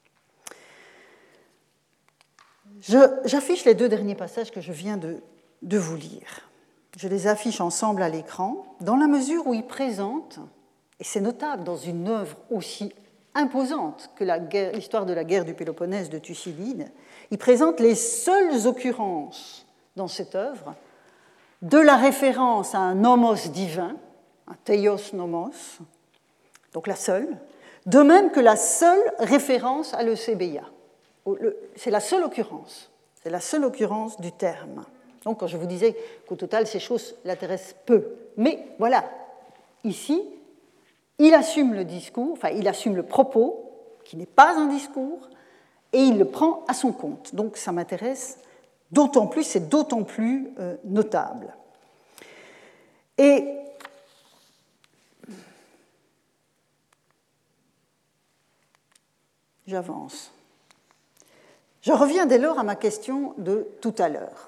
Je, j'affiche les deux derniers passages que je viens de, de vous lire. Je les affiche ensemble à l'écran, dans la mesure où ils présentent, et c'est notable dans une œuvre aussi imposante que la guerre, l'histoire de la guerre du Péloponnèse de Thucydide, ils présentent les seules occurrences dans cette œuvre de la référence à un nomos divin un teios nomos, donc la seule, de même que la seule référence à l'Eusebeia. C'est la seule occurrence, c'est la seule occurrence du terme. Donc quand je vous disais qu'au total ces choses l'intéressent peu, mais voilà, ici, il assume le discours, enfin il assume le propos, qui n'est pas un discours, et il le prend à son compte. Donc ça m'intéresse d'autant plus, c'est d'autant plus euh, notable. Et j'avance. Je reviens dès lors à ma question de tout à l'heure.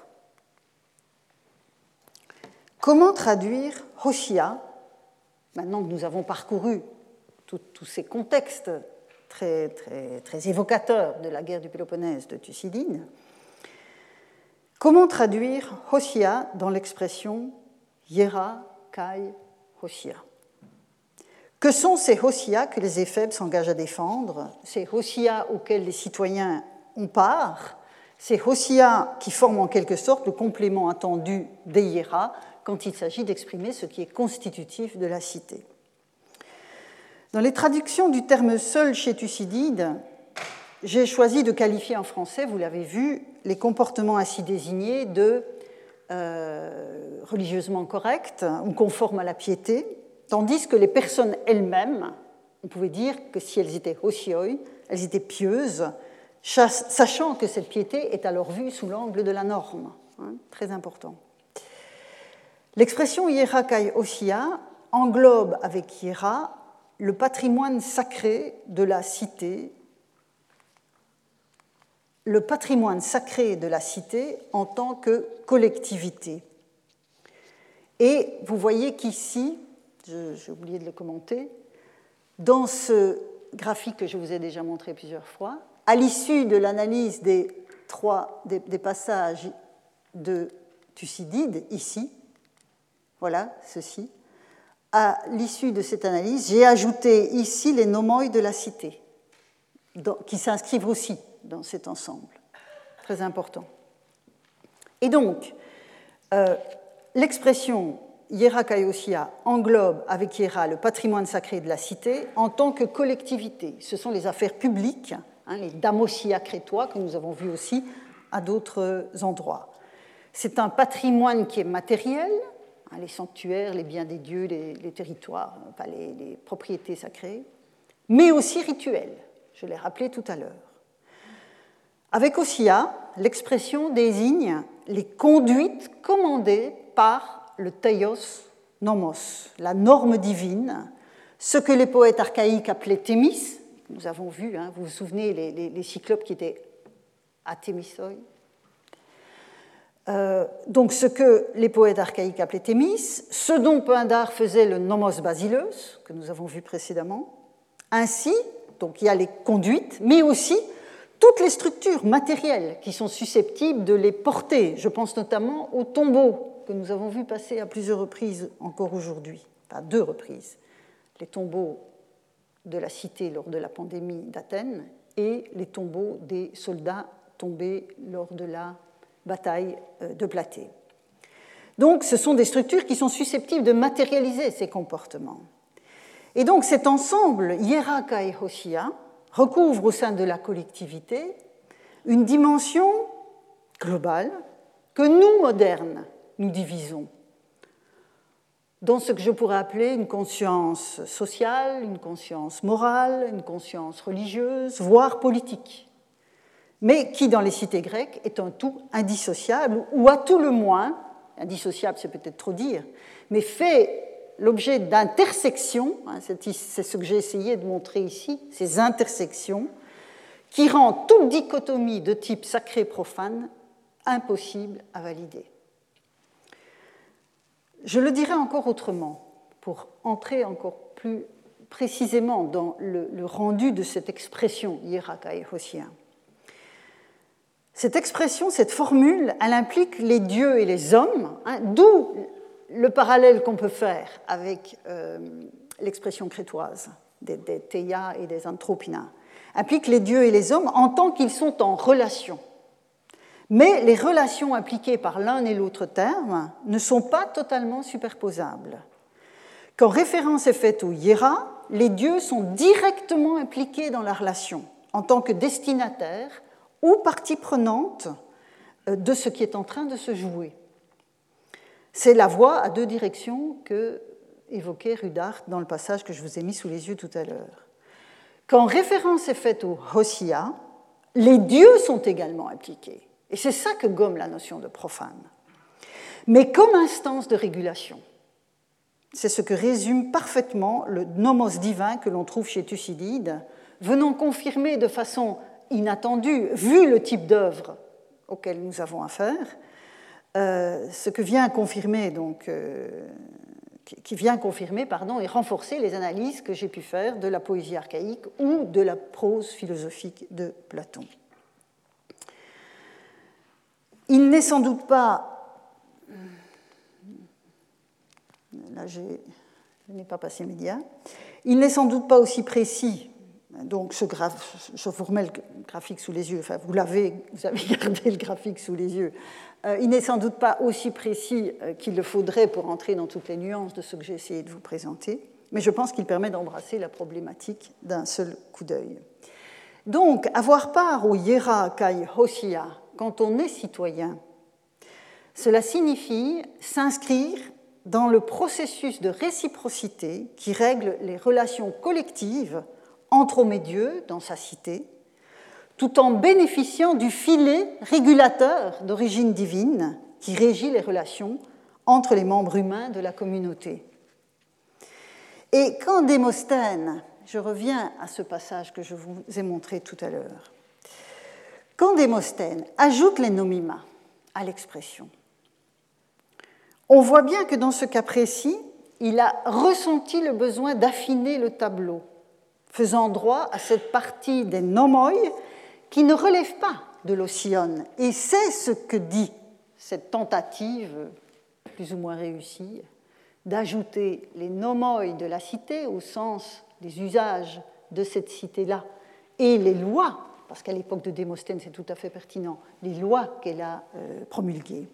Comment traduire Hoshea, maintenant que nous avons parcouru tous ces contextes très, très, très évocateurs de la guerre du Péloponnèse de Thucydide, comment traduire Hoshea dans l'expression Hiera kai Hoshea? Que sont ces Hoshea que les Éphèbes s'engagent à défendre, ces Hoshea auxquels les citoyens ont part, ces Hoshea qui forment en quelque sorte le complément attendu des Hiera quand il s'agit d'exprimer ce qui est constitutif de la cité? Dans les traductions du terme seul chez Thucydide, j'ai choisi de qualifier en français, vous l'avez vu, les comportements ainsi désignés de euh, religieusement corrects ou conformes à la piété, tandis que les personnes elles-mêmes, on pouvait dire que si elles étaient hoshioi, elles étaient pieuses, sachant que cette piété est alors vue sous l'angle de la norme. Hein, très important. L'expression hiera kai hoshea englobe avec hiera le patrimoine sacré de la cité, le patrimoine sacré de la cité en tant que collectivité. Et vous voyez qu'ici, j'ai oublié de le commenter, dans ce graphique que je vous ai déjà montré plusieurs fois, à l'issue de l'analyse des, trois, des, des passages de Thucydide, ici, voilà, ceci, à l'issue de cette analyse, j'ai ajouté ici les nomoi de la cité, qui s'inscrivent aussi dans cet ensemble. Très important. Et donc, euh, l'expression hiera kai hoshea englobe avec hiera le patrimoine sacré de la cité en tant que collectivité. Ce sont les affaires publiques, hein, les damosia crétois que nous avons vus aussi à d'autres endroits. C'est un patrimoine qui est matériel, hein, les sanctuaires, les biens des dieux, les, les territoires, enfin les, les propriétés sacrées, mais aussi rituel. Je l'ai rappelé tout à l'heure. Avec Hoshea, l'expression désigne les conduites commandées par le teios nomos, la norme divine, ce que les poètes archaïques appelaient Thémis. Nous avons vu, hein, vous vous souvenez, les, les, les cyclopes qui étaient athémisoi. Euh, donc ce que les poètes archaïques appelaient Thémis, ce dont Pindare faisait le nomos basileus, que nous avons vu précédemment. Ainsi, donc il y a les conduites, mais aussi toutes les structures matérielles qui sont susceptibles de les porter. Je pense notamment aux tombeaux que nous avons vu passer à plusieurs reprises encore aujourd'hui, enfin deux reprises. Les tombeaux de la cité lors de la pandémie d'Athènes et les tombeaux des soldats tombés lors de la bataille de Platée. Donc ce sont des structures qui sont susceptibles de matérialiser ces comportements. Et donc cet ensemble, hiera kai hoshea, recouvre au sein de la collectivité une dimension globale que nous, modernes, nous divisons dans ce que je pourrais appeler une conscience sociale, une conscience morale, une conscience religieuse, voire politique, mais qui, dans les cités grecques, est un tout indissociable, ou à tout le moins, indissociable c'est peut-être trop dire, mais fait l'objet d'intersections, hein, c'est ce que j'ai essayé de montrer ici, ces intersections, qui rendent toute dichotomie de type sacré-profane impossible à valider. Je le dirai encore autrement, pour entrer encore plus précisément dans le, le rendu de cette expression, hiera kai hoshea. Cette expression, cette formule, elle implique les dieux et les hommes, hein, d'où le parallèle qu'on peut faire avec euh, l'expression crétoise des, des theia et des anthropina, implique les dieux et les hommes en tant qu'ils sont en relation. Mais les relations impliquées par l'un et l'autre terme ne sont pas totalement superposables, Quand référence est faite au hiéra, les dieux sont directement impliqués dans la relation en tant que destinataires ou partie prenante de ce qui est en train de se jouer. C'est la voie à deux directions que évoquait Rudart dans le passage que je vous ai mis sous les yeux tout à l'heure. Quand référence est faite au Hossia, les dieux sont également impliqués. Et c'est ça que gomme la notion de profane. Mais comme instance de régulation. C'est ce que résume parfaitement le nomos divin que l'on trouve chez Thucydide, venant confirmer de façon inattendue, vu le type d'œuvre auquel nous avons affaire, euh, ce que vient confirmer donc... Euh, qui vient confirmer pardon, et renforcer les analyses que j'ai pu faire de la poésie archaïque ou de la prose philosophique de Platon. Il n'est sans doute pas... Là, j'ai... je n'ai pas passé média. Il n'est sans doute pas aussi précis. Donc, ce graph... je vous remets le graphique sous les yeux. Enfin, vous l'avez, vous avez gardé le graphique sous les yeux. Euh, il n'est sans doute pas aussi précis euh, qu'il le faudrait pour entrer dans toutes les nuances de ce que j'ai essayé de vous présenter, mais je pense qu'il permet d'embrasser la problématique d'un seul coup d'œil. Donc, avoir part au hiéra kai hossia quand on est citoyen, cela signifie s'inscrire dans le processus de réciprocité qui règle les relations collectives entre homme et Dieu dans sa cité, tout en bénéficiant du filet régulateur d'origine divine qui régit les relations entre les membres humains de la communauté. Et quand Démosthène, je reviens à ce passage que je vous ai montré tout à l'heure, quand Démosthène ajoute les nomima à l'expression, on voit bien que dans ce cas précis, il a ressenti le besoin d'affiner le tableau, faisant droit à cette partie des nomoi qui ne relève pas de l'Osion. Et c'est ce que dit cette tentative, plus ou moins réussie, d'ajouter les nomoi de la cité au sens des usages de cette cité-là et les lois, parce qu'à l'époque de Démosthène, c'est tout à fait pertinent, les lois qu'elle a euh, promulguées.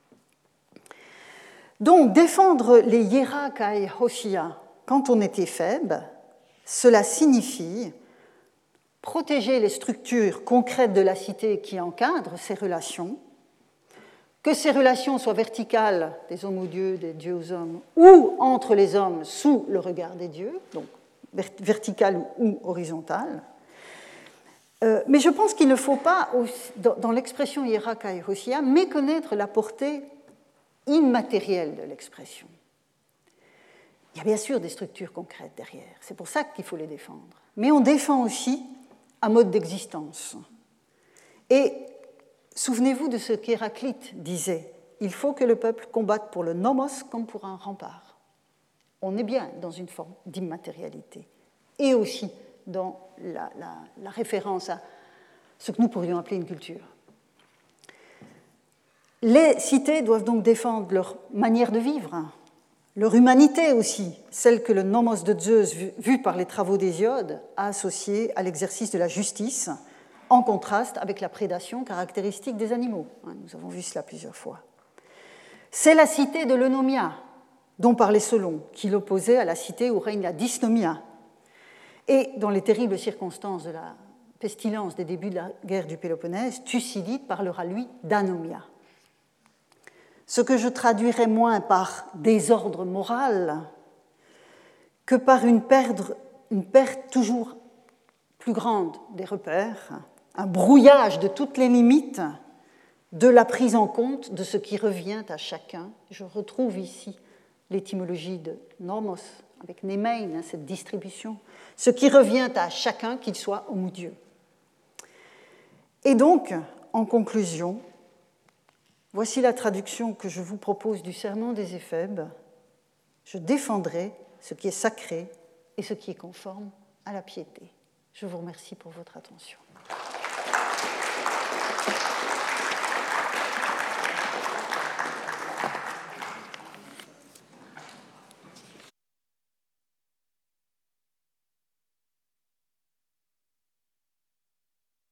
Donc, défendre les hiéra kai hossia quand on est éphèbe, cela signifie protéger les structures concrètes de la cité qui encadrent ces relations, que ces relations soient verticales des hommes aux dieux, des dieux aux hommes, ou entre les hommes sous le regard des dieux, donc verticales ou horizontales. Euh, mais je pense qu'il ne faut pas, dans, dans l'expression hiéra kai hossia, méconnaître la portée immatérielle de l'expression. Il y a bien sûr des structures concrètes derrière, c'est pour ça qu'il faut les défendre. Mais on défend aussi un mode d'existence. Et souvenez-vous de ce qu'Héraclite disait, il faut que le peuple combatte pour le nomos comme pour un rempart. On est bien dans une forme d'immatérialité, et aussi dans la, la, la référence à ce que nous pourrions appeler une culture. Les cités doivent donc défendre leur manière de vivre, leur humanité aussi, celle que le nomos de Zeus, vu par les travaux d'Hésiode, a associée à l'exercice de la justice, en contraste avec la prédation caractéristique des animaux. Nous avons vu cela plusieurs fois. C'est la cité de l'eunomia, dont parlait Solon, qui l'opposait à la cité où règne la dysnomia. Et dans les terribles circonstances de la pestilence des débuts de la guerre du Péloponnèse, Thucydide parlera, lui, d'anomia. Ce que je traduirais moins par désordre moral que par une perte, une perte toujours plus grande des repères, un brouillage de toutes les limites de la prise en compte de ce qui revient à chacun. Je retrouve ici l'étymologie de nomos, avec nemein, cette distribution, ce qui revient à chacun, qu'il soit homme ou Dieu. Et donc, en conclusion, voici la traduction que je vous propose du serment des Éphèbes. Je défendrai ce qui est sacré et ce qui est conforme à la piété. Je vous remercie pour votre attention.